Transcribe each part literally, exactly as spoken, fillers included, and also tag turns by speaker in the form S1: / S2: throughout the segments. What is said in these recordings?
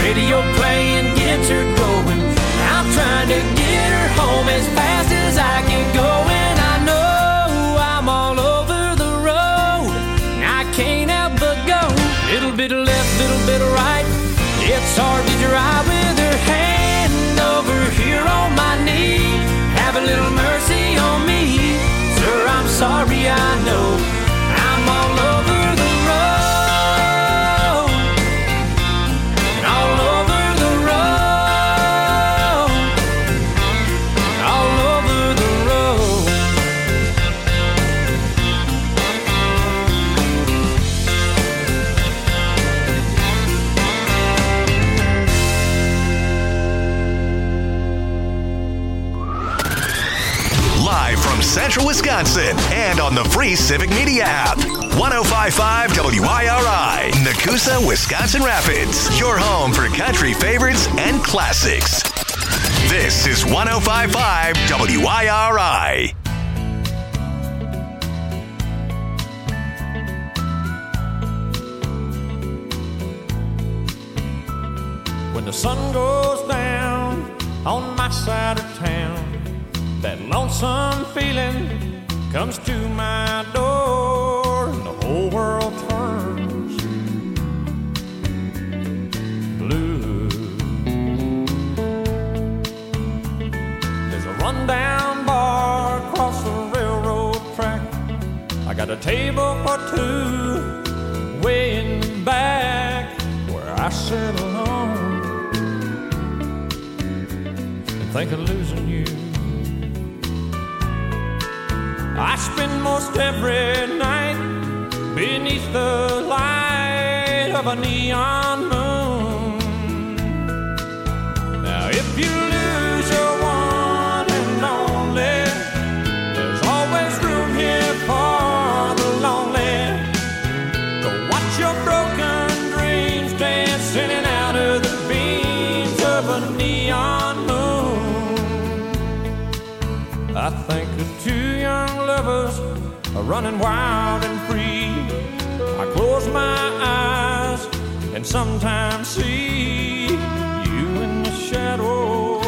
S1: Radio playing gets her going. I'm trying to get her home as fast as I can go. And I know I'm all over the road. I can't help but go. Little bit of left, little bit of right. It's hard to drive with her hand over here on my knee. Have a little mercy on me. Sir, I'm sorry, I know I'm all over the road. All over the road. All over the road.
S2: Live from Central Wisconsin and on the free Civic Media app. one oh five point five W I R I, Nakusa, Wisconsin Rapids. Your home for country favorites and classics. This is one oh five point five W I R I.
S1: When the sun goes down on my side of town, that lonesome feeling comes to my door, and the whole world turns blue. There's a rundown bar across the railroad track. I got a table for two way in the back where I sit alone and think of losing you. I spend most every night beneath the light of a neon moon. Now if you lose your one and only, there's always room here for the lonely. Go watch your broken dreams dance in and out of the beams of a neon moon. I think of two young lovers are running wild and free. I close my eyes and sometimes see you in the shadows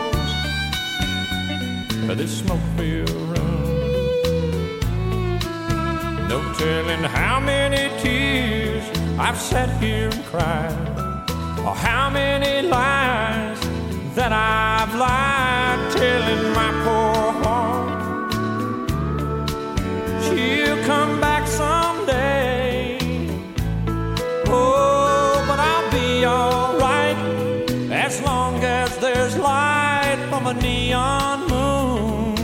S1: of this smoke-filled room. No telling how many tears I've sat here and cried, or how many lies that I've lied, telling my poor heart she'll come back someday. Oh, but I'll be alright as long as there's light from a neon moon.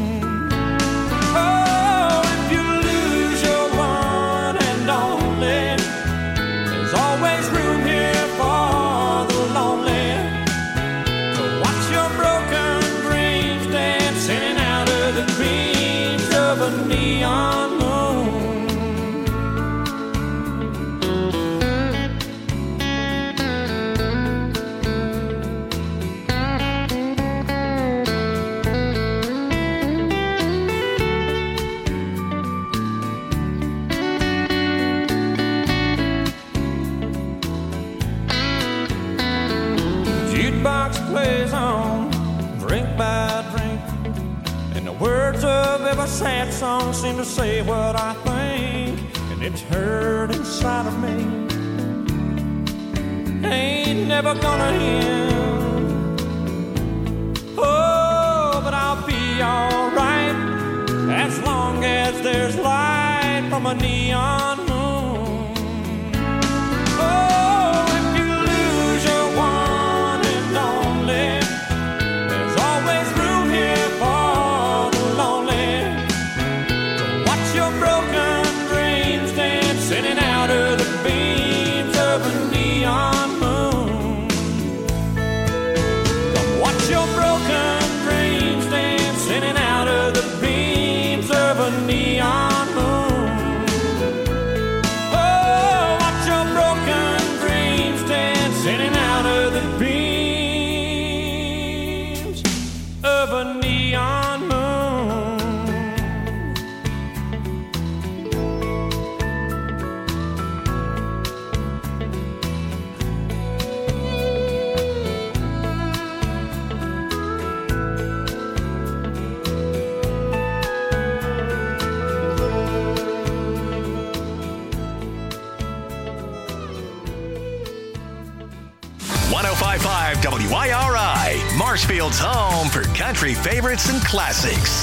S1: Oh, if you lose your one and only, there's always room here for the lonely. To watch your broken dreams dance in and out of the beams of a neon moon. Jukebox plays on, drink by drink, and the words of every sad song seem to say what I think, and it's heard inside of me. Ain't never gonna end. Oh, but I'll be alright as long as there's light from a neon moon. Oh, if you lose your one and only, there's always room here for the lonely. To watch your broken dreams dance in and out of the beams of a neon moon. Come watch your broken dreams dance in and out of the beams of a neon moon. Oh, watch your broken dreams dance in and out of the beams of a neon moon.
S2: one oh five point five W I R I, Marshfield's home for country favorites and classics.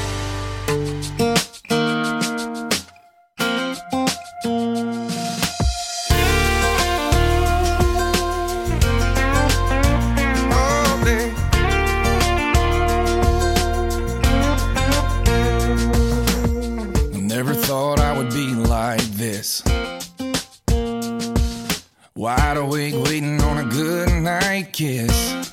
S3: Never thought I would be like this. Wide awake, waiting on a good night kiss.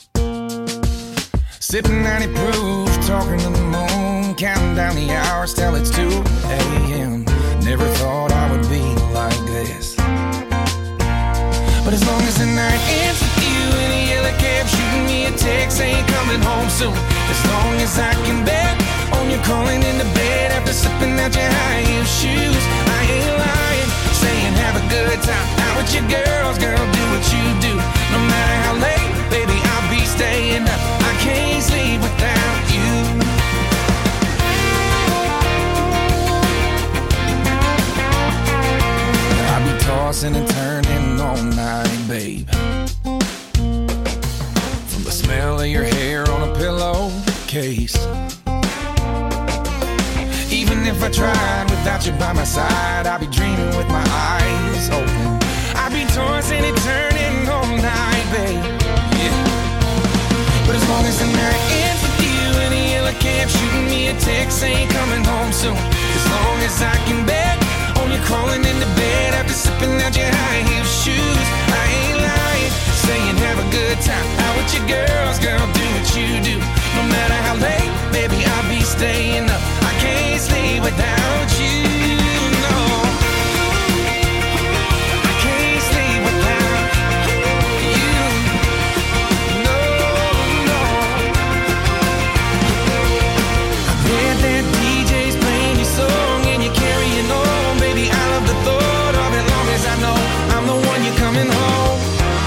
S3: Sipping ninety proof, talking to the moon, counting down the hours till it's two a.m. Never thought I would be like this. But as long as the night ends with you in a yellow cab, shooting me a text, ain't coming home soon. As long as I can bet on you calling into bed after slipping out your high heel shoes, I ain't lying, saying have a good time out with your girls, girl, do what you do. No matter how late, baby, I'll be staying up. I can't sleep without you. I'll be tossing and turning all night, babe, from the smell of your hair on a pillowcase. Even if I tried without you by my side, I'd be dreaming with my eyes open. I'd be tossing and turning all night, babe. Yeah. But as long as the night ends with you in a yellow cab, shooting me a text, ain't coming home soon. As long as I can bet on you crawling into bed after sipping out your high heel shoes, I ain't lying, saying have a good time out with your girls, girl, do what you do. No matter how late, baby, I'll be staying up. I can't sleep without you, no. I can't sleep without you, no, no. I bet that D J's playing your song and you're carrying on, baby, I love the thought of it, long as I know I'm the one you're coming home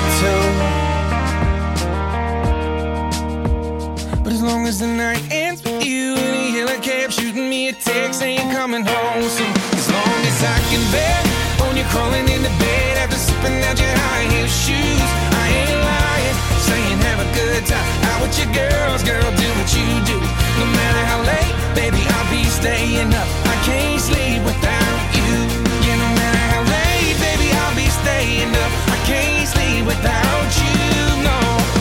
S3: to. But as long as the night ends with you in a yellow cab, shooting me a text, ain't coming home soon. As long as I can bet on you crawling into bed after sipping out your high heel shoes, I ain't lying, saying have a good time out with your girls, girl, do what you do. No matter how late, baby, I'll be staying up. I can't sleep without you. Yeah, no matter how late, baby, I'll be staying up. I can't sleep without you, no.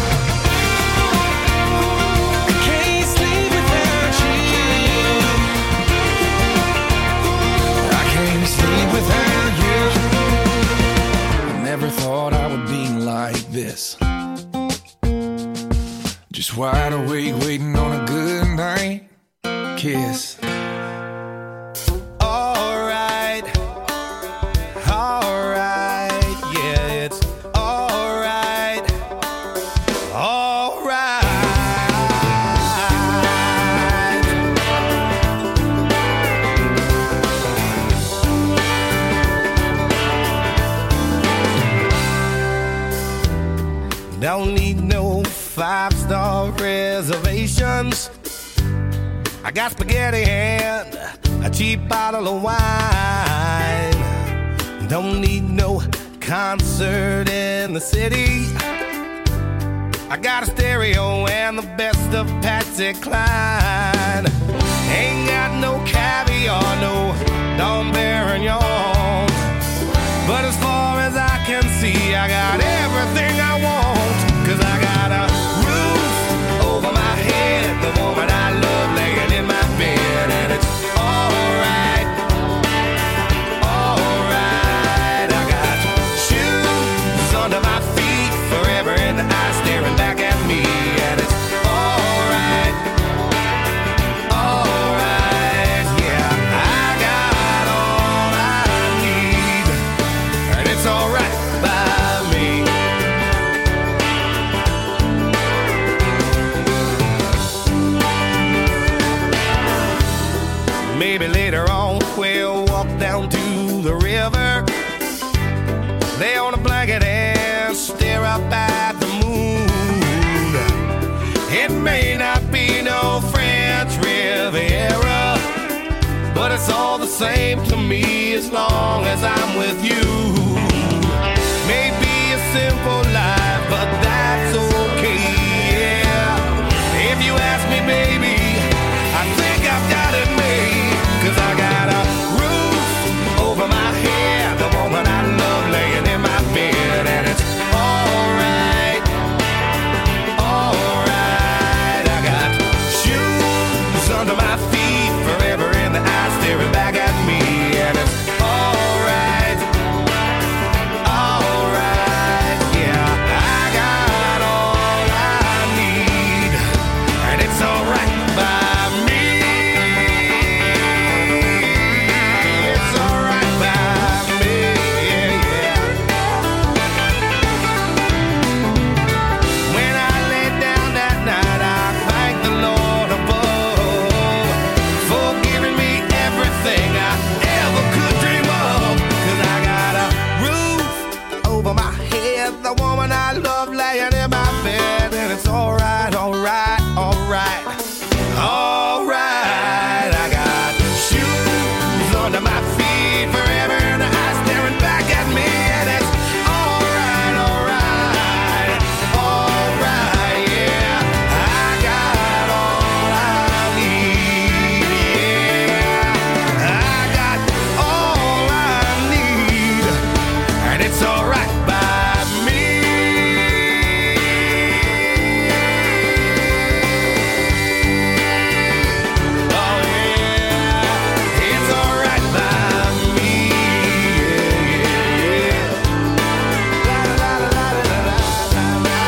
S3: Without you, I never thought I would be like this. Just wide awake, waiting on a good night kiss.
S4: Alright, alright, yeah, it's alright, alright. Don't need no five-star reservations. I got spaghetti and a cheap bottle of wine. Don't need no concert in the city. I got a stereo and the best of Patsy Cline. Ain't got no caviar, no Dom Perignon. But as far as I can see, I got everything I want. Cause I got a roof over my head, the woman I love laying in my bed. And it's alright, alright. I got shoes under my feet, forever in the eyes staring back at me. And it's alright, alright, yeah. I got all I need, and it's alright by me. Maybe later on we'll walk down to the river, lay on a blanket and stare up at the moon. It may not be no French Riviera, but it's all the same to me as long as I'm with you. Maybe a simple life, the woman I love laying in my bed. And it's alright, alright, alright, alright. I got shoes under my feet forever and the eyes staring back at me. And it's alright, alright, alright, yeah. I got all I need, yeah. I got all I need, and it's alright by me. Oh yeah, it's alright by me. Yeah, yeah, yeah. La la la la la la la la.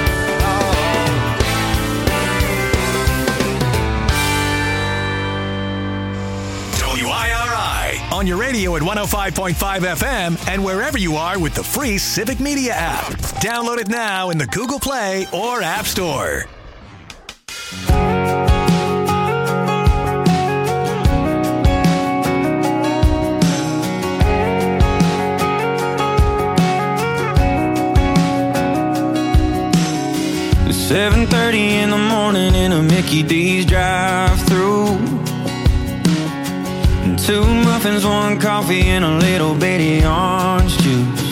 S2: W I R I on your radio at one oh five point five F M and wherever you are with the free Civic Media app. Download it now in the Google Play or App Store.
S5: seven thirty in the morning in a Mickey D's drive-thru. Two muffins, one coffee, and a little bitty orange juice.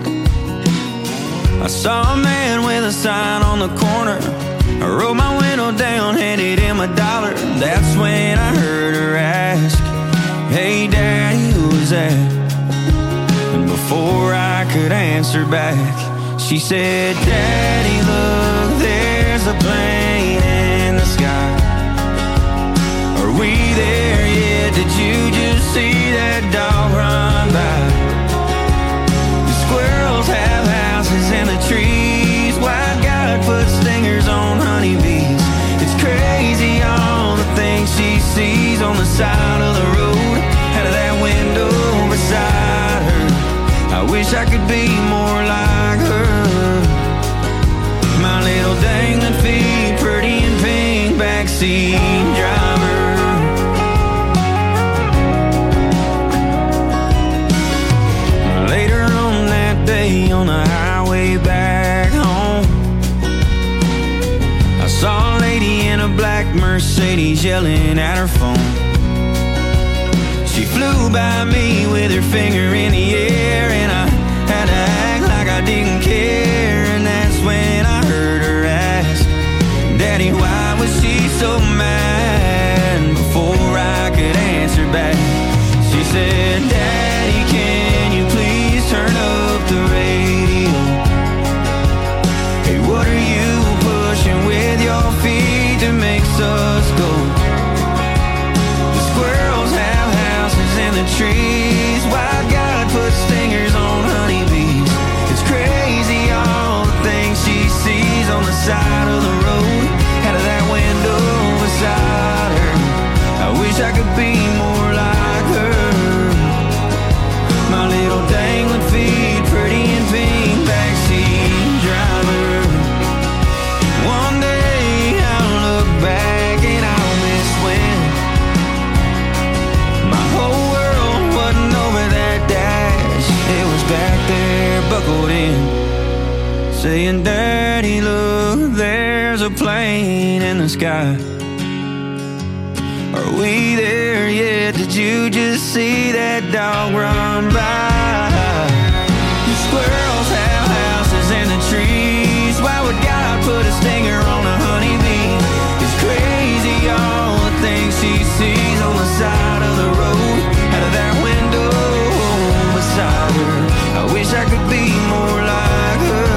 S5: I saw a man with a sign on the corner. I rolled my window down, handed him a dollar. That's when I heard her ask, "Hey Daddy, who was that?" And before I could answer back, she said, "Daddy, look, there's a plane in the sky. Are we there yet? Did you just see that dog run by? The squirrels have houses in the trees. Why God put stingers on honeybees? It's crazy all the things she sees on the side of the road, out of that window beside her. I wish I could be more like her. My little dangling feet, pretty and pink, backseat driver." Later on that day on the highway back home, I saw a lady in a black Mercedes yelling at her phone. She flew by me with her finger in the air, and I had to act like I didn't care. And that's when I heard her ask, "Daddy, why was she so mad?" And before I could answer back, she said, "Daddy, can you please turn up the radio? Hey, what are you pushing with your feet that makes us go? The squirrels have houses in the trees. Why God put stingers on honeybees? It's crazy all the things she sees on the side of the road, out of that window beside her. I wish I could be more like her. My little dangling feet, pretty and pink, backseat driver. One day I'll look back and I'll miss when my whole world wasn't over that dash. It was back there, buckled in, saying, "Daddy, look, there's a plane in the sky. Are we there yet? Did you just see that dog run by? The squirrels have houses in the trees. Why would God put a stinger on a honeybee? It's crazy all the things she sees on the side of the road, out of that window beside her. I wish I could be more like her.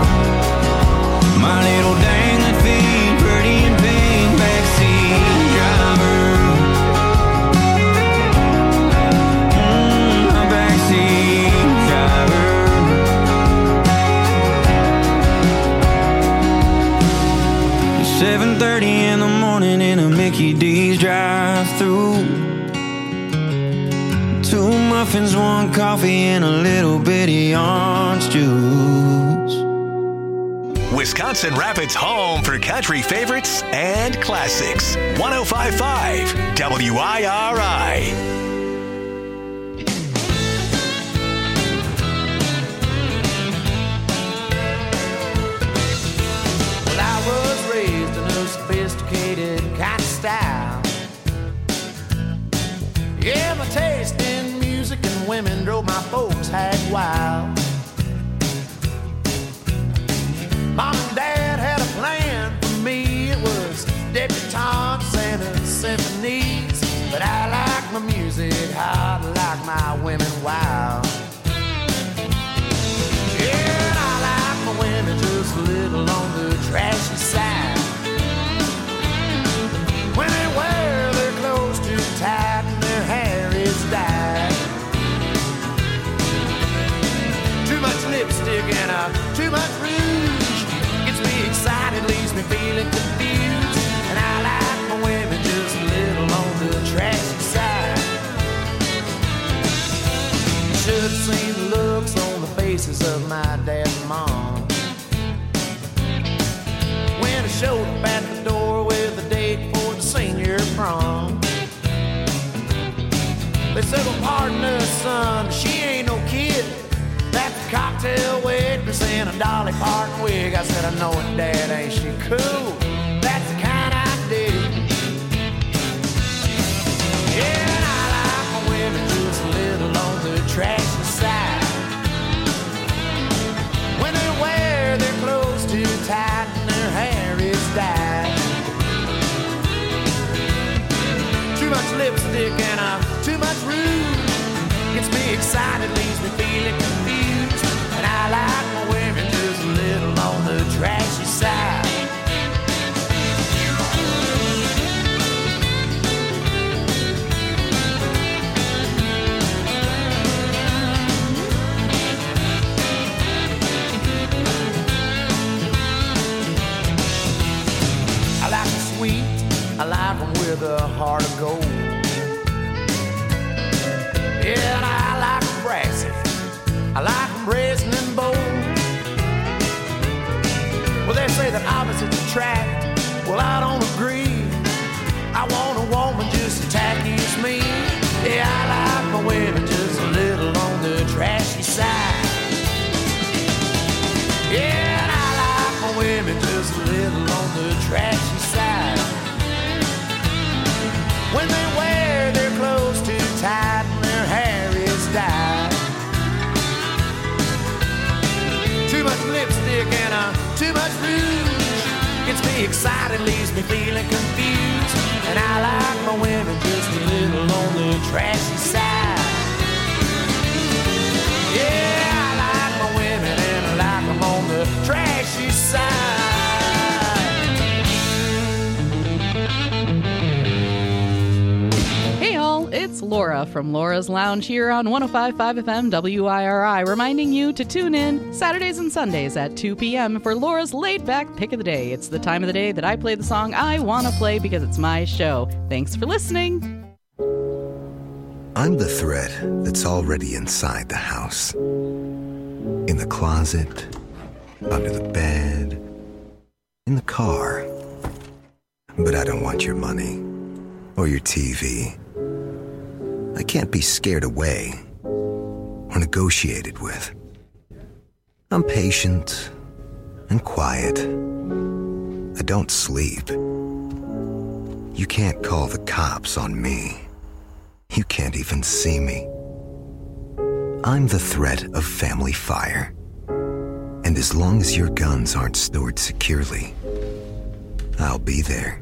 S5: My little dangling feet, pretty and pink, backseat driver." Mm, my backseat driver. seven thirty in the morning in a Mickey D's drive-thru. Two muffins, one coffee, and a little bitty orange juice.
S2: Wisconsin Rapids' home for country favorites and classics. one oh five point five W I R I.
S1: style. Yeah, my taste in music and women drove my folks hag wild. Mom and Dad had a plan for me. It was debutantes and symphonies. But I like my music hot, like my women wild. Yeah, and I like my women just a little on the trashy side. When they wear their clothes too tight and their hair is dyed. Too much lipstick and uh, too much rouge gets me excited, leaves me feeling confused. And I like my women just a little on the trashy side. Should have seen the looks on the faces of my dad and mom when I showed up at the door with a date for the senior prom. They said, well, pardon us, son, she ain't no kid. That's a cocktail waitress in a Dolly Parton wig. I said, I know it, Dad, ain't she cool? That's the kind I dig. Yeah, and I like my women just a little on the trashy side. When they wear their clothes too tight and their hair is dyed. Too much lipstick and uh, too much rouge gets me excited, leaves me feeling confused. And I like my women just a little on the trashy side. I like them sweet, I like them with a heart of gold. Yeah, and I like them brassy, I like them brazen and bold. Well, they say that opposites attract, well, I don't agree. I want a woman just as tacky as me. Yeah, I like my women just a little on the trashy side. Yeah, and I like my women just a little on the trashy side. When they wear their clothes too tight and their hair is dyed. Too much lipstick and uh, too much rouge gets me excited, leaves me feeling confused. And I like my women just a little on the trashy side. Yeah, I like my women and I like them on the trashy side.
S6: Hey all, it's Laura from Laura's Lounge here on one oh five point five F M W I R I, reminding you to tune in Saturdays and Sundays at two p.m. for Laura's laid-back pick of the day. It's the time of the day that I play the song I want to play because it's my show. Thanks for listening.
S7: I'm the thread that's already inside the house. In the closet, under the bed, in the car. But I don't want your money or your T V. I can't be scared away or negotiated with. I'm patient and quiet. I don't sleep. You can't call the cops on me. You can't even see me. I'm the threat of family fire. And as long as your guns aren't stored securely, I'll be there.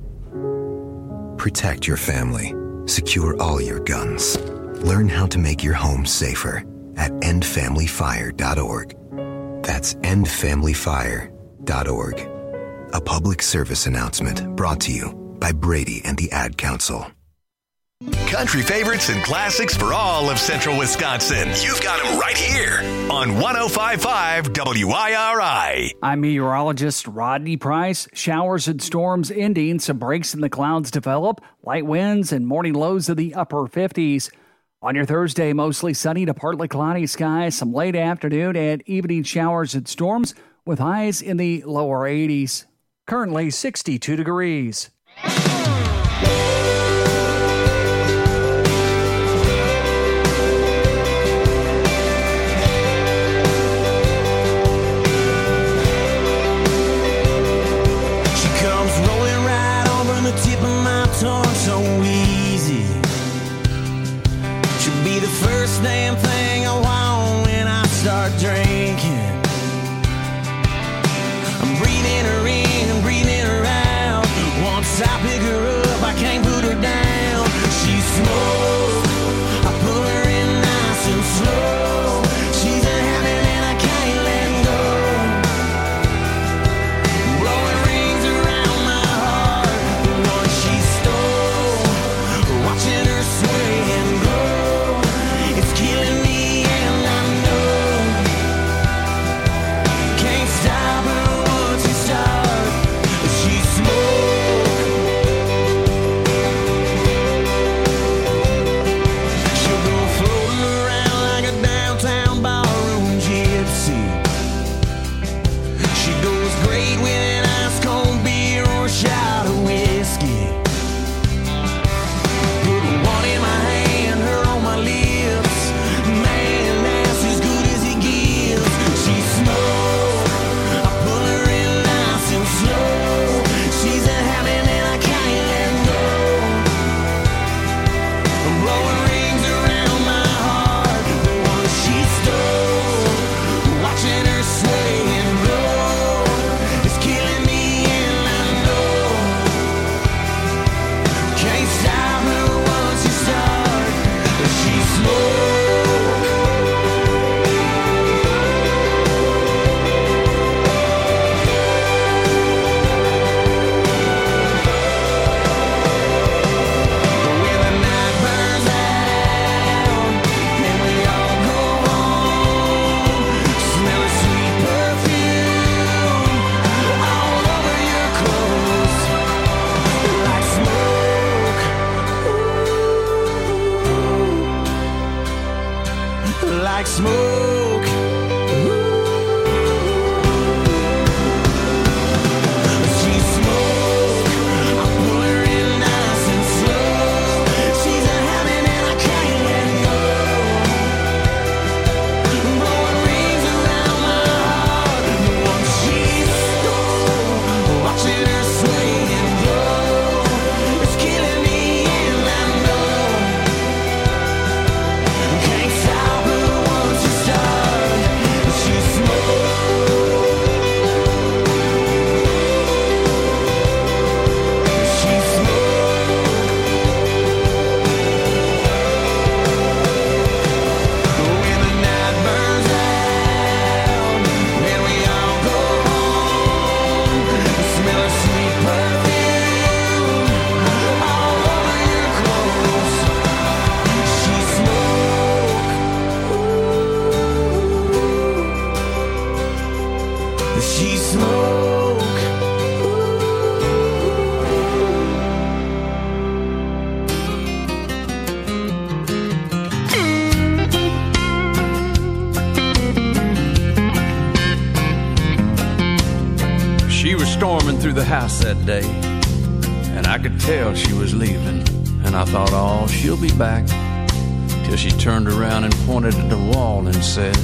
S7: Protect your family. Secure all your guns. Learn how to make your home safer at end family fire dot org. That's end family fire dot org. A public service announcement brought to you by Brady and the Ad Council.
S2: Country favorites and classics for all of central Wisconsin. You've got them right here on one oh five point five W I R I.
S8: I'm meteorologist Rodney Price. Showers and storms ending. Some breaks in the clouds develop. Light winds and morning lows of the upper fifties. On your Thursday, mostly sunny to partly cloudy skies. Some late afternoon and evening showers and storms with highs in the lower eighties. Currently sixty-two degrees.
S9: Tip of my
S3: she smoke.
S9: She was storming through the house that day, and I could tell she was leaving. And I thought, oh, she'll be back. Till she turned around and pointed at the wall and said,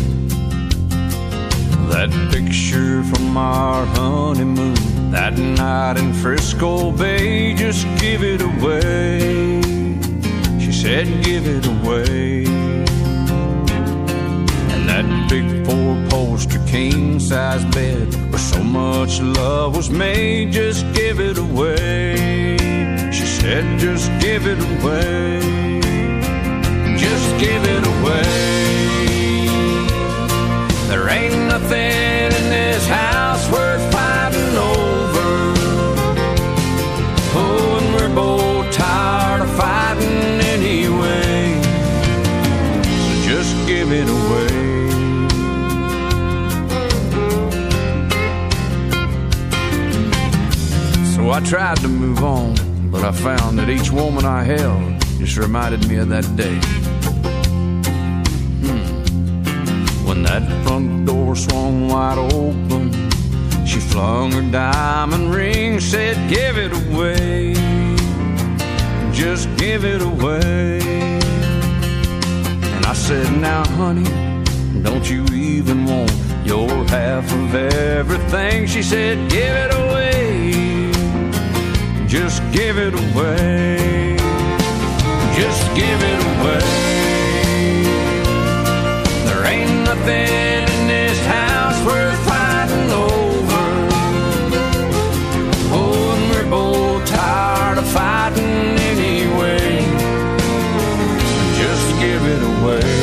S9: that picture from our honeymoon, that night in Frisco Bay, just give it away. She said, give it away. And that big four-poster king-size bed where so much love was made, just give it away. She said, just give it away. Just give it away. There ain't nothing in this house worth fighting over. Oh, and we're both tired of fighting anyway. So just give it away. So I tried to move on, but I found that each woman I held just reminded me of that day. When that front door swung wide open, she flung her diamond ring, said, give it away. Just give it away. And I said, now, honey, don't you even want your half of everything? She said, give it away. Just give it away. Just give it away. Ain't nothing in this house worth fighting over. Oh, and we're both tired of fighting anyway. Just give it away.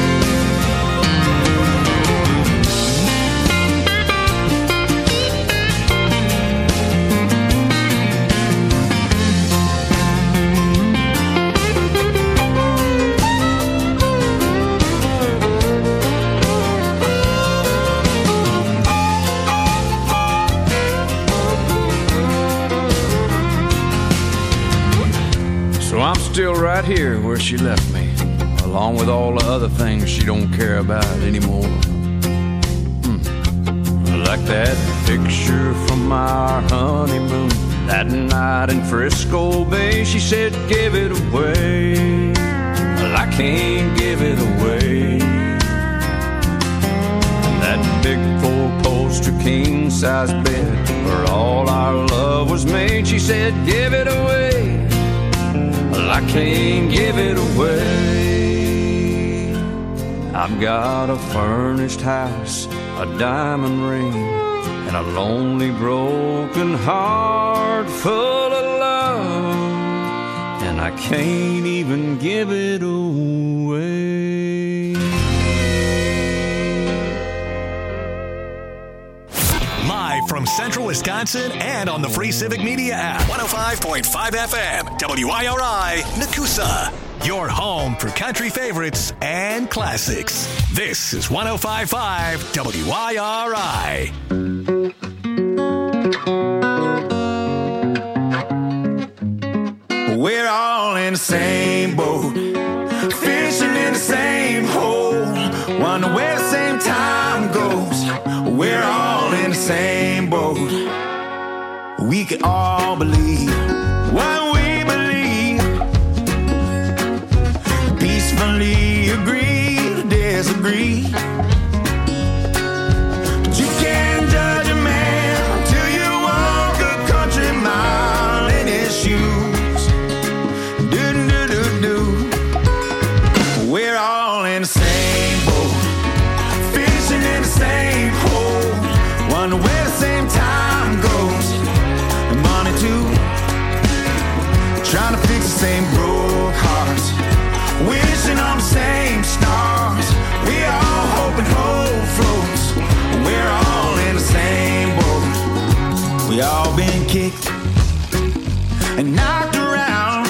S9: I'm still right here where she left me, along with all the other things she don't care about anymore. Hmm. Like that picture from our honeymoon, that night in Frisco Bay. She said, give it away. Well, I can't give it away. That big four-poster king-size bed where all our love was made. She said, give it away. I can't give it away. I've got a furnished house, a diamond ring, and a lonely broken heart full of love, and I can't even give it away.
S2: Live from Central Wisconsin and on the free Civic Media app. one oh five point five F M, W I R I, Nakusa. Your home for country favorites and classics. This is one oh five point five W I R I.
S3: We're all in the same boat, fishing in the same hole, wonder where the same time goes. We're all in the same boat. We can all believe what we believe, peacefully agree to disagree. But you can't judge a man until you walk a country mile in his shoes. Do do do do. We're all in the same boat, fishing in the same hole, wonder where the same time goes. And money too, trying to fix the same broke hearts, wishing on the same stars. We all hoping hope floats. We're all in the same boat. We all been kicked and knocked around,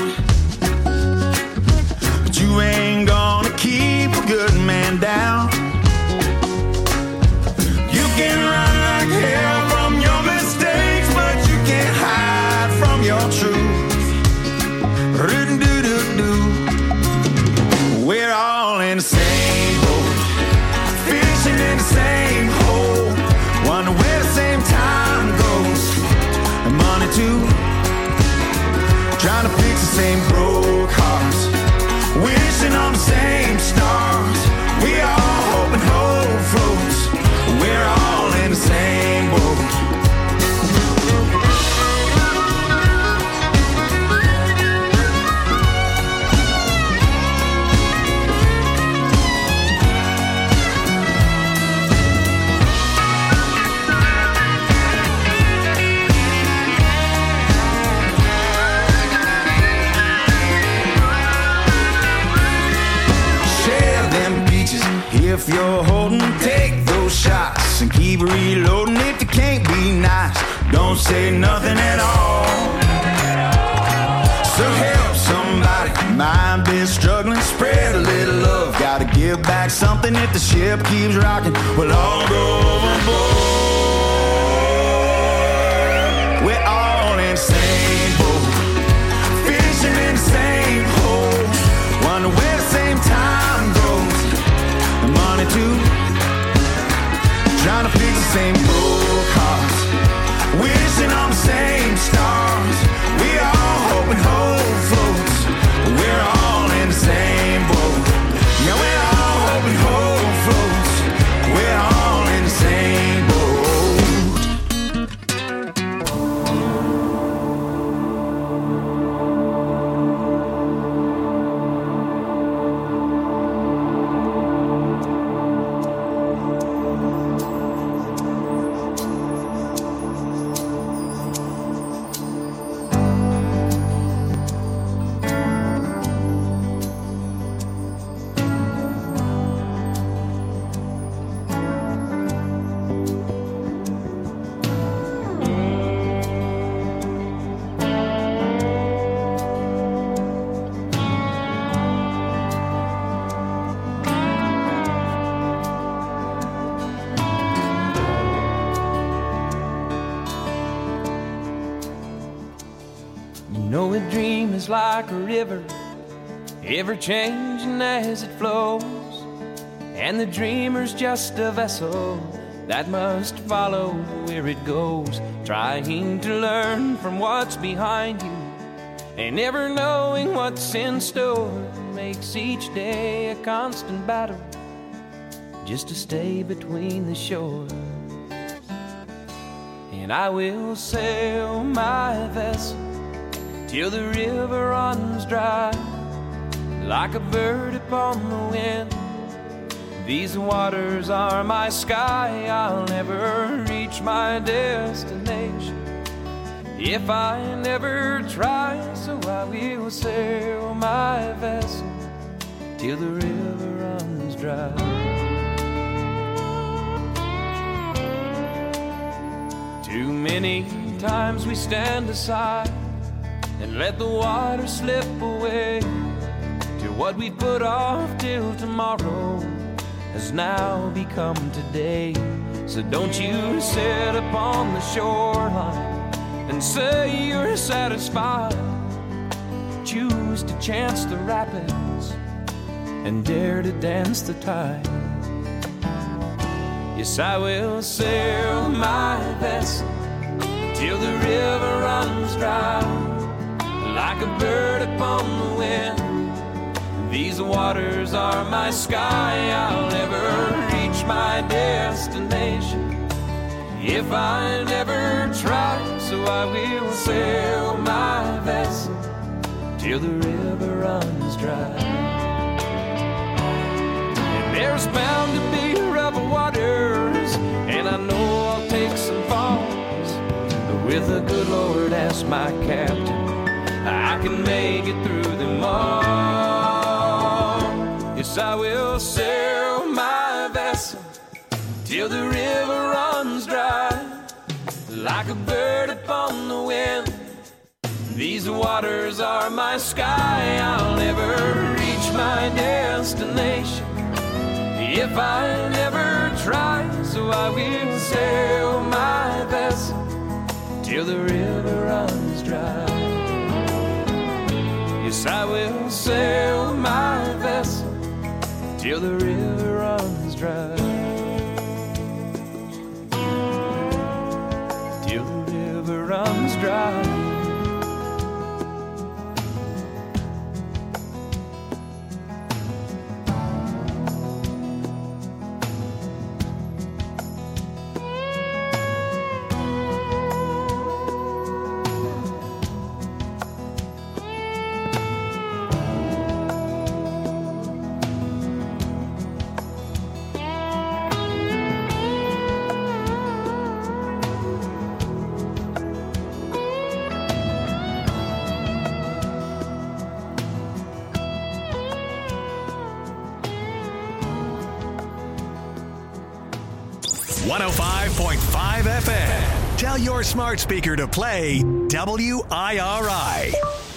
S3: but you ain't gonna keep a good man down. You can run like hell
S5: same broke hearts, wishing on the same stars. We all hope and hope floats. We're all in the same boat. If you're holding, take those shots and keep reloading. If you can't be nice, don't say nothing at all. So help somebody, mind been struggling, spread a little love. Gotta give back something if the ship keeps rocking. We'll all go overboard. We're all in the same boat, fishing in the same hole, wonder where the same time goes. Money too, trying to fix the same broke hearts, wishing on the same stars. We all hope and hope floats. We're all in the same boat. Yeah, we're all hope and hope floats. We're all in the same boat.
S1: Like a river, ever changing as it flows, and the dreamer's just a vessel that must follow where it goes, trying to learn from what's behind you and never knowing what's in store. Makes each day a constant battle just to stay between the shore. And I will sail my vessel till the river runs dry, like a bird upon the wind. These waters are my sky. I'll never reach my destination if I never try. So I will sail my vessel till the river runs dry. Too many times we stand aside and let the water slip away to what we put off till tomorrow has now become today. So don't you sit upon the shoreline and say you're satisfied. Choose to chance the rapids and dare to dance the tide. Yes, I will sail my vessel till the river runs dry, like a bird upon the wind. These waters are my sky. I'll never reach my destination if I never try. So I will sail my vessel till the river runs dry. And there's bound to be rough waters, and I know I'll take some falls, but with the good Lord as my captain, I can make it through them all. Yes, I will sail my vessel till the river runs dry, like a bird upon the wind. These waters are my sky. I'll never reach my destination if I never try. So I will sail my vessel till the river runs dry. Yes, I will sail my vessel till the river runs dry. Till the river runs dry.
S2: one oh five point five F M. Tell your smart speaker to play W I R I.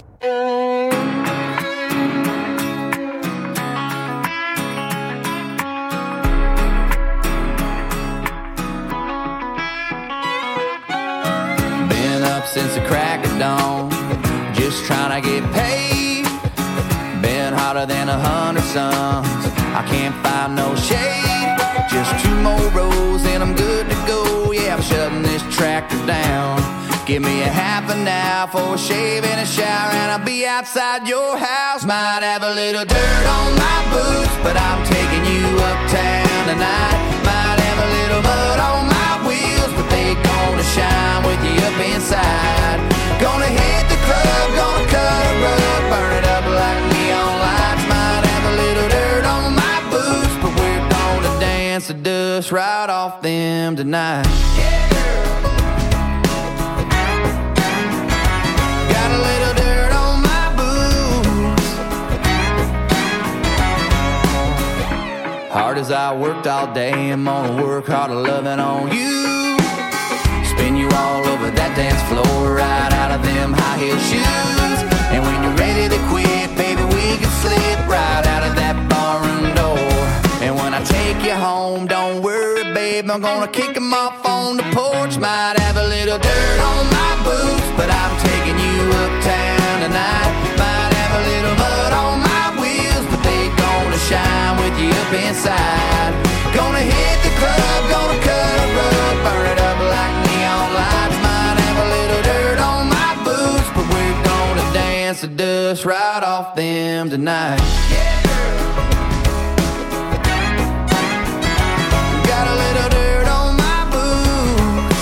S5: Been up since the crack of dawn, just trying to get paid. Been hotter than a hundred suns, I can't find no shade. Just two more rows and I'm good to go. Yeah, I'm shutting this tractor down. Give me a half an hour for a shave and a shower, and I'll be outside your house. Might have a little dirt on my boots, but I'm taking you uptown tonight. Might have a little mud on my wheels, but they gonna shine with you up inside. Gonna hit the club, gonna cut a rug, burn it up like neon lights. Might have a little dirt on my boots, but we're gonna dance the dust right off them tonight. Yeah, girl. Got a little dirt on my boots. Hard as I worked all day, I'm gonna work harder loving on you. Spin you all over that dance floor, right out of them high heel shoes. And when you're ready to quit, baby, we can slip right out of that barroom door. And when I take you home, don't worry, babe, I'm gonna kick them off on the porch. Might have a little dirt on my boots, but I'm taking you uptown tonight. Might have a little mud on my wheels, but they gonna shine with you up inside. Gonna hit the club, gonna cut a rug, burn it up like neon lights. Might have a little dirt on my boots, but we're gonna dance the dust right off them tonight. Yeah. Got a little dirt on my boots.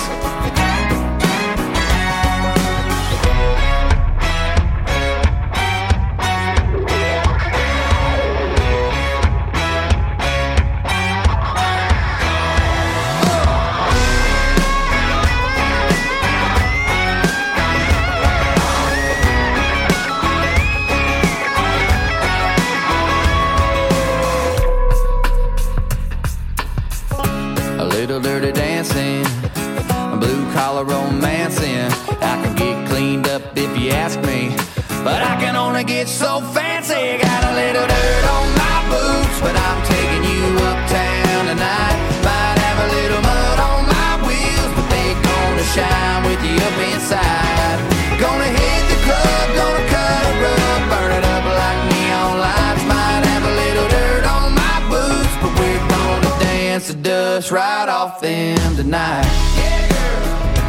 S5: Little dirty dancing, blue collar romancing. I can get cleaned up if you ask me, but I can only get so fancy. Got a little dirt on my boots, but I'm taking you uptown tonight. Might have a little mud on my wheels, but they gonna shine with you up inside. Gonna hit the club, gonna cut a rug, burn it up like neon lights. Might have a little dirt on my boots, but we're gonna dance the dust right off them tonight. Yeah, girl.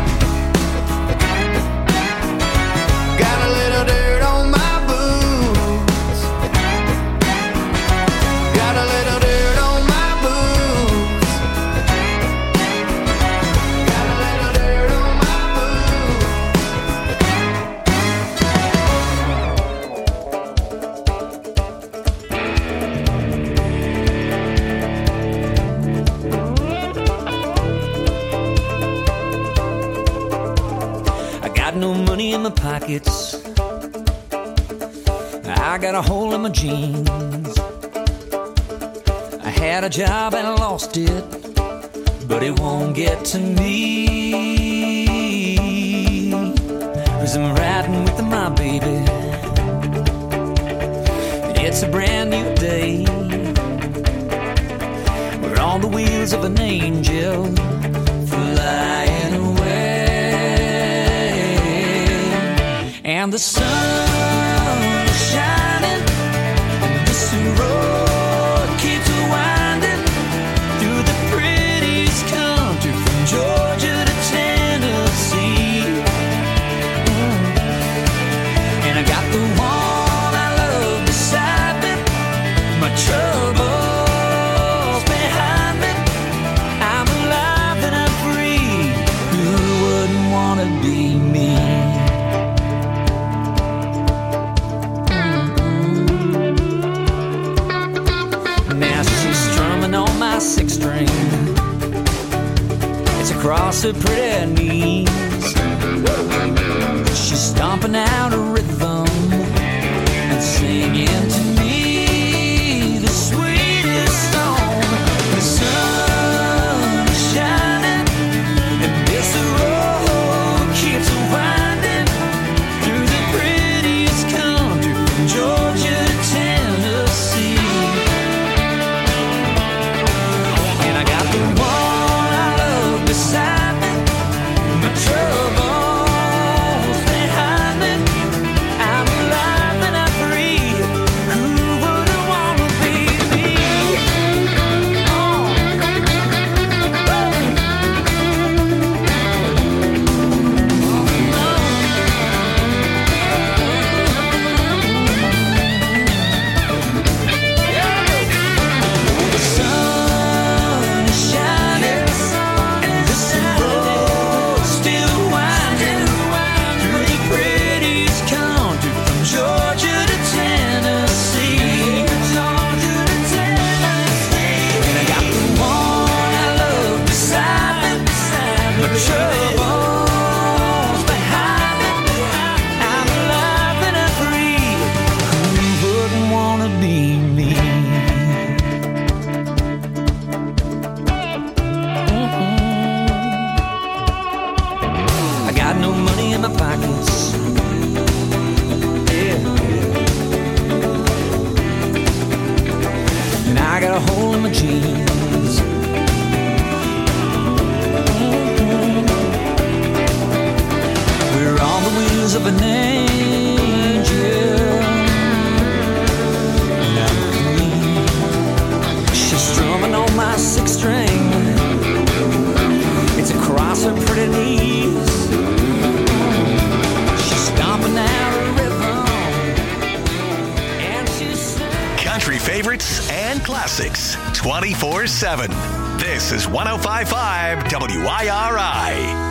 S5: Got a little dirt on my boots. Got a little dirt on my boots. Got a little dirt on my
S1: Got no money in my pockets, I got a hole in my jeans. I had a job and I lost it, but it won't get to me, 'cause I'm riding with my baby. It's a brand new day, we're on the wheels of an angel flying away. And the sun is shining, and this road keeps winding through the prettiest country from Georgia to Tennessee. Mm. And I got the one I love beside me, my troubles behind me. I'm alive and I'm free, who wouldn't want to be me? Six string, it's across her pretty knees. She's stomping out a rhythm and singing to me the sweetest song. The sun is shining. no money in my pockets. Yeah, yeah. And I got a hole in my jeans. Mm-hmm. We're on the wheels of an angel. She's strumming on my sixth string. It's across her pretty knees. She's stomping out a rhythm, and she's singing.
S2: Country favorites and classics twenty-four seven. This is one oh five point five W I R I.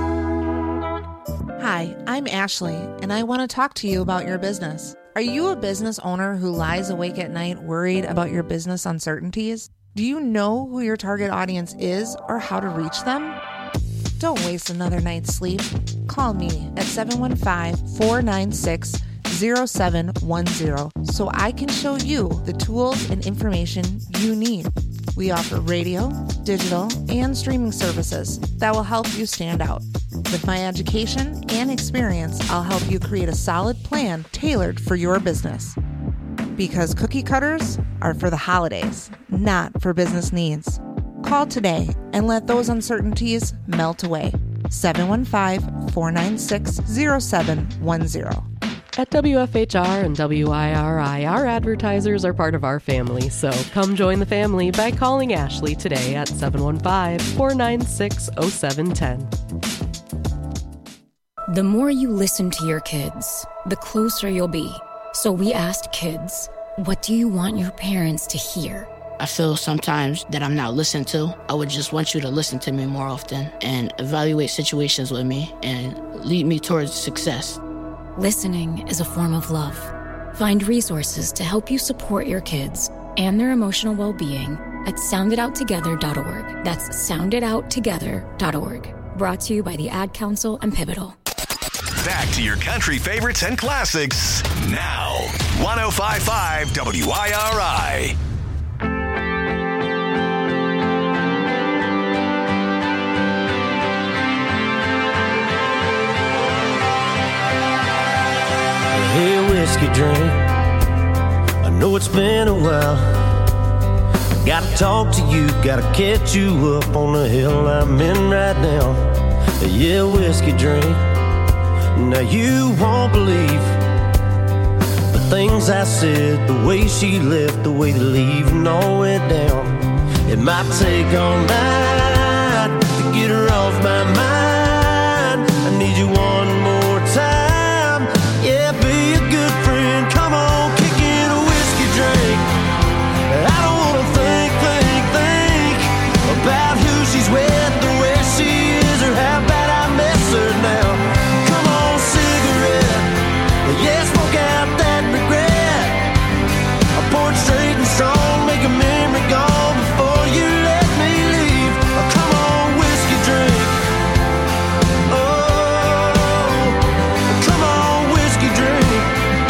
S10: Hi, I'm Ashley, and I want to talk to you about your business. Are you a business owner who lies awake at night worried about your business uncertainties? Do you know who your target audience is or how to reach them? Don't waste another night's sleep. Call me at seven one five, four nine six, zero seven one zero so I can show you the tools and information you need. We offer radio, digital, and streaming services that will help you stand out. With my education and experience, I'll help you create a solid plan tailored for your business. Because cookie cutters are for the holidays, not for business needs. Call today and let those uncertainties melt away. seven one five, four nine six, zero seven one zero.
S6: At W F H R and W I R I, our advertisers are part of our family, so come join the family by calling Ashley today at seven one five, four nine six, zero seven one zero.
S11: The more you listen to your kids, the closer you'll be. So we asked kids, what do you want your parents to hear?
S12: I feel sometimes that I'm not listened to. I would just want you to listen to me more often and evaluate situations with me and lead me towards success.
S11: Listening is a form of love. Find resources to help you support your kids and their emotional well-being at sound it out together dot org. That's sound it out together dot org. Brought to you by the Ad Council and Pivotal.
S2: Back to your country favorites and classics now. one oh five point five W I R I.
S13: Hey, whiskey drink, I know it's been a while. I gotta talk to you, gotta catch you up on the hill I'm in right now. Yeah, whiskey drink, now you won't believe the things I said, the way she left, the way the leaving all went down. It might take all night to get her off my mind. I need you one more time. Yeah, be a good friend. Come on, kick in a whiskey drink. I don't wanna think, think, think about who she's with or where she is or how bad I miss her now. Come on, cigarette. Yeah, smoke out that regret. I pour it straight and strong, make a memory gone before you let me leave. Oh, come on, whiskey drink. Oh, come on, whiskey drink.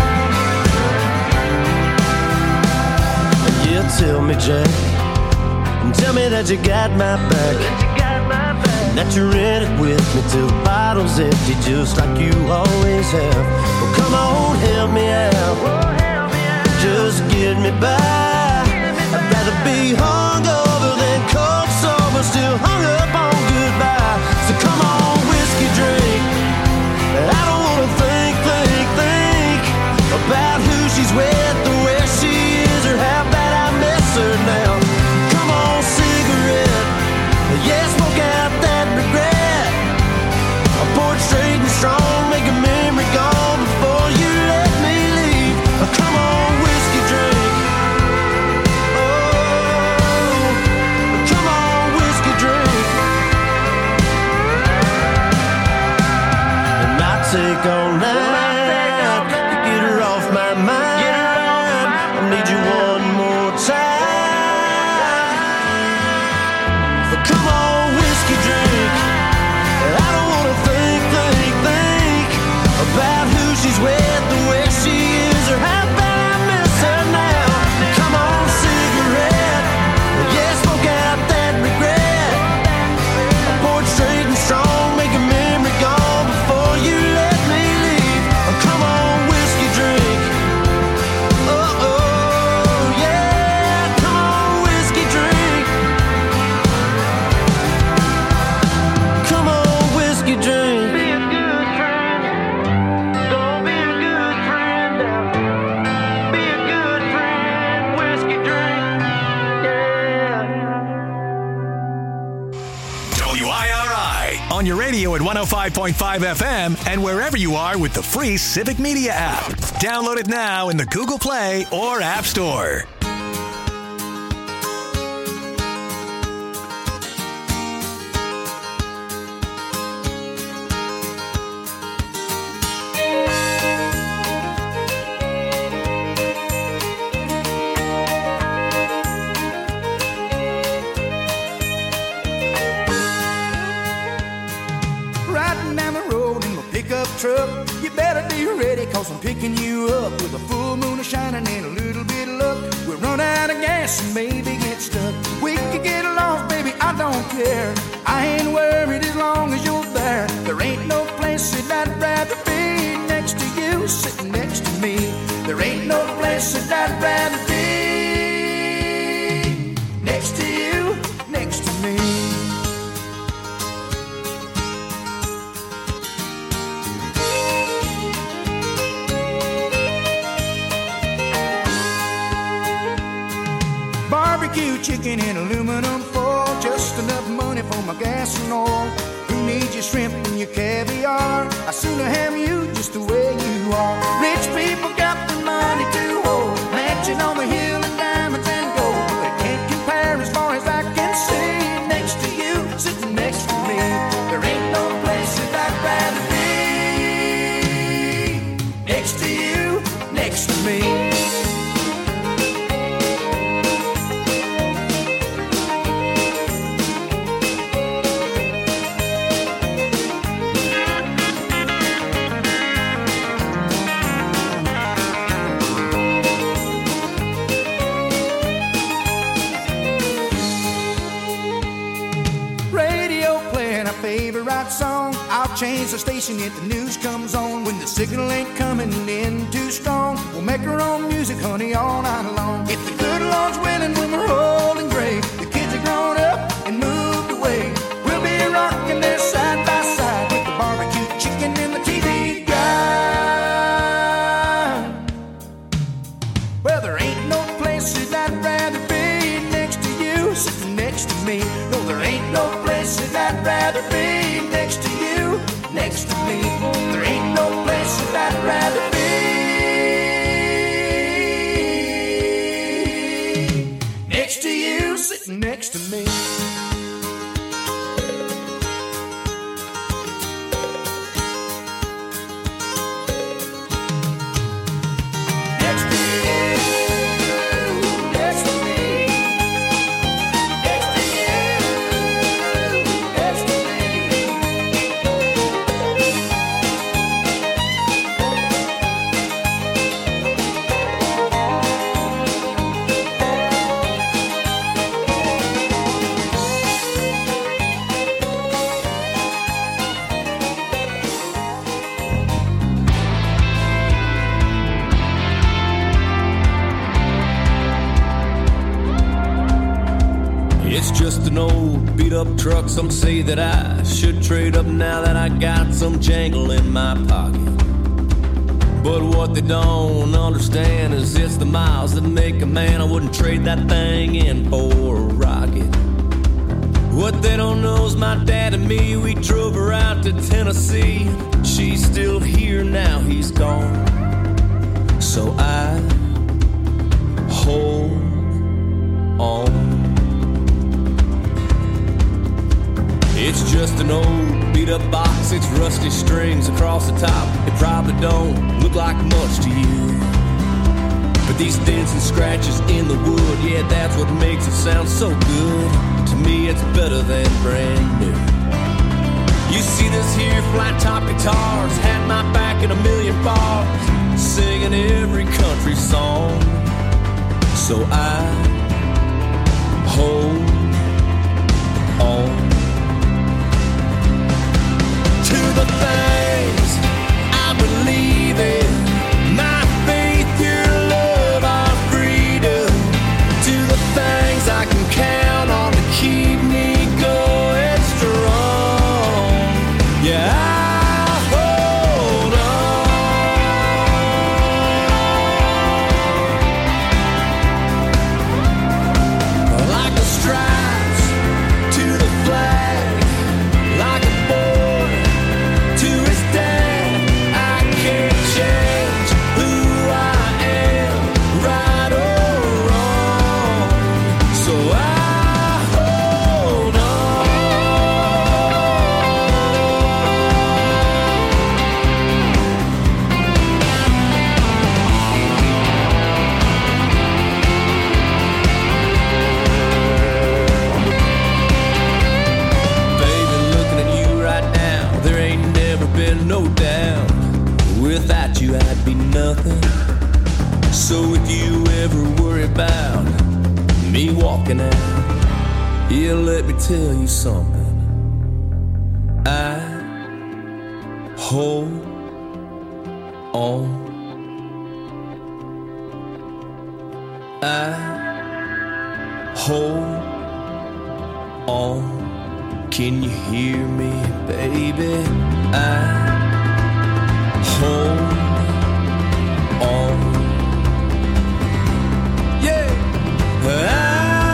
S13: Yeah, tell me, Jack, and tell me that you got my back, that you're in it with me till the bottle's empty, just like you always have. Well, come on, help me out, just get me by. I'd rather be hungover than cold sober, still hung up on goodbye. So come on, whiskey drink. I don't wanna think, think, think about who she's with or where she is or how bad I miss her now. Come on, cigarette. Yeah, smoke out that regret. I pour it straight and strong, make a memory gone before you let me leave. Oh, come on, whiskey drink. Oh, come on, whiskey drink. And I take all night to get her off my mind. I need you one more time. But come on, whiskey drink. I don't wanna think, think, think about who she's with or where she is or how bad I miss her now. Come on, cigarette. Yeah, smoke out that regret. I pour it straight and strong, make a memory gone before
S2: on your radio at one oh five point five F M and wherever you are with the free Civic Media app. Download it now in the Google Play or App Store.
S14: Truck, you better be ready, cause I'm picking you up with a full moon shining and a little bit of luck. We'll run out of gas and maybe get stuck. We could get lost, baby, I don't care. I ain't worried as long as you're there. There ain't no place that I'd rather be next to you, sitting next to me. There ain't no place that I'd rather be next to you, next to me. Barbecue chicken in aluminum foil, just enough money for my gas and oil. Who needs your shrimp and your caviar? I sooner have you just the way you are. Rich people got the money to hold, mansion on the hill and diamonds and gold, but it can't compare as far as I can see. Next to you, sitting next to me, there ain't no place that I'd rather be. Next to you, next to me. Song. I'll change the station if the news comes on. When the signal ain't coming in too strong, we'll make our own music, honey, all night long. If the good Lord's willing, when we're old and gray, the kids are grown up and moved away, we'll be rocking there side by side with the barbecue chicken and the T V guide. Well, there ain't no place that I'd rather be next to you, sitting next to me. No, there ain't no place that I'd rather be next to you, next to me. There ain't no place that I'd rather be next to you, sitting next to me.
S15: Up truck, some say that I should trade up now that I got some jangle in my pocket. But what they don't understand is it's the miles that make a man. I wouldn't trade that thing in for a rocket. What they don't know is my dad and me, we drove her out to Tennessee. She's still here now, he's gone. So I hold on. It's just an old beat-up box, it's rusty strings across the top. It probably don't look like much to you, but these dents and scratches in the wood, yeah, that's what makes it sound so good. To me, it's better than brand new. You see this here flat-top guitars, had my back in a million bars, singing every country song. So I hold on to the things I believe in, my faith, your love, our freedom, to the things I can count on to keep me going strong. Yeah, I'll hold on like the stripes to the flag, like a boy never been no doubt. Without you I'd be nothing. So if you ever worry about me walking out, yeah, let me tell you something. I hold on. I hold on. Can you hear me, baby? I hold on. Yeah. I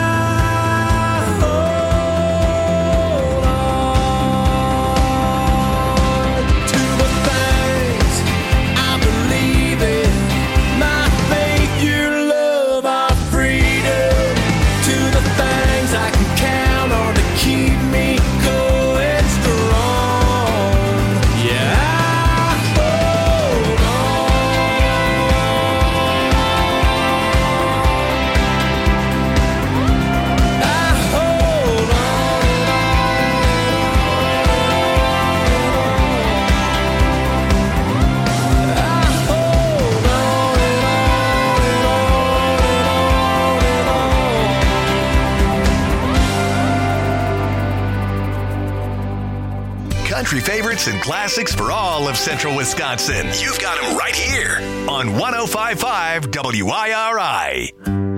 S2: country favorites and classics for all of central Wisconsin. You've got them right here on one oh five point five W I R I.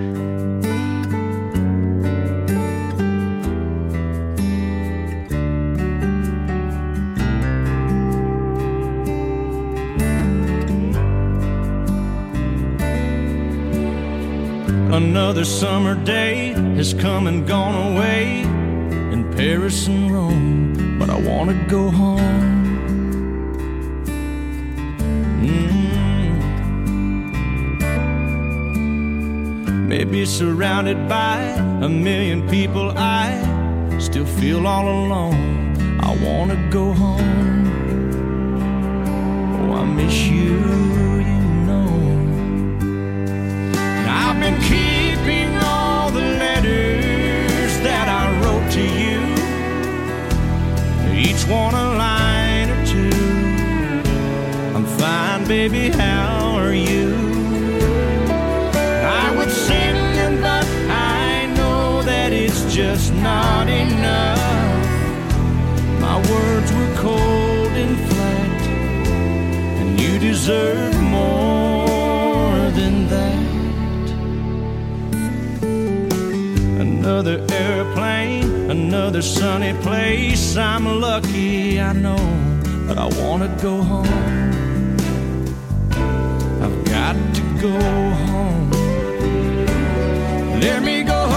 S13: Another summer day has come and gone away in Paris and Rome, but I want to go home. Mm. Maybe surrounded by a million people, I still feel all alone. I want to go home. Oh, I miss you, you know. I've been keeping all the letters that I wrote to you, each one a line or two. I'm fine, baby, how are you? I would sing them, but I know that it's just not enough. My words were cold and flat, and you deserve more than that. Another airplane, another sunny place. I'm lucky, I know, but I want to go home. I've got to go home. Let me go home.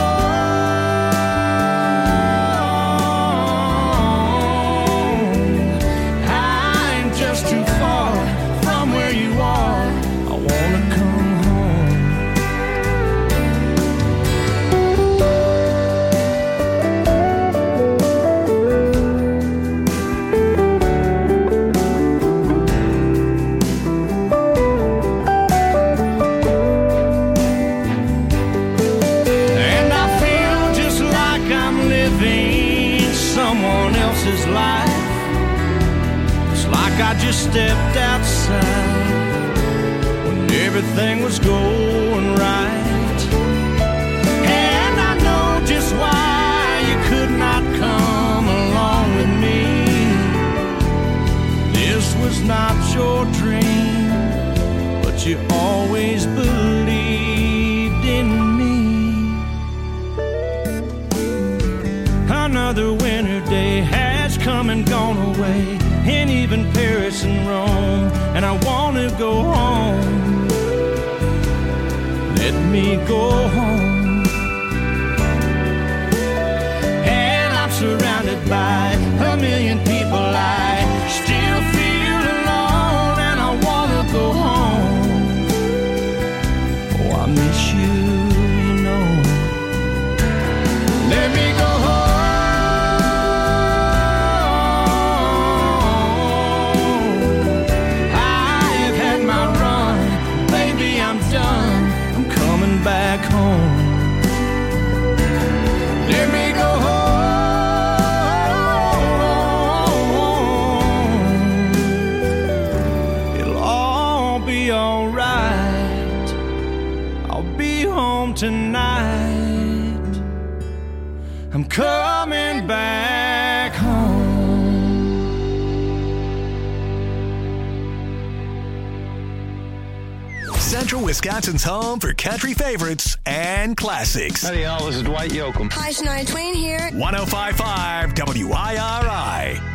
S13: I'm just too far from where you are. I want to come home. Life. It's like I just stepped outside when everything was going right, and I know just why you could not come along with me. This was not your dream, but you always believed in me. Another winter day has come and gone away, and even Paris and Rome, and I want to go home. Let me go home. And I'm surrounded by a million people. I still feel alone, and I want to go home. Oh, I miss you, you know. Let me go home. Back home.
S3: tonight. I'm coming back home.
S2: Central Wisconsin's home for country favorites and classics.
S16: Howdy, y'all. This is Dwight Yoakam.
S17: Hi, Shania Twain here.
S2: one oh five point five W I R I.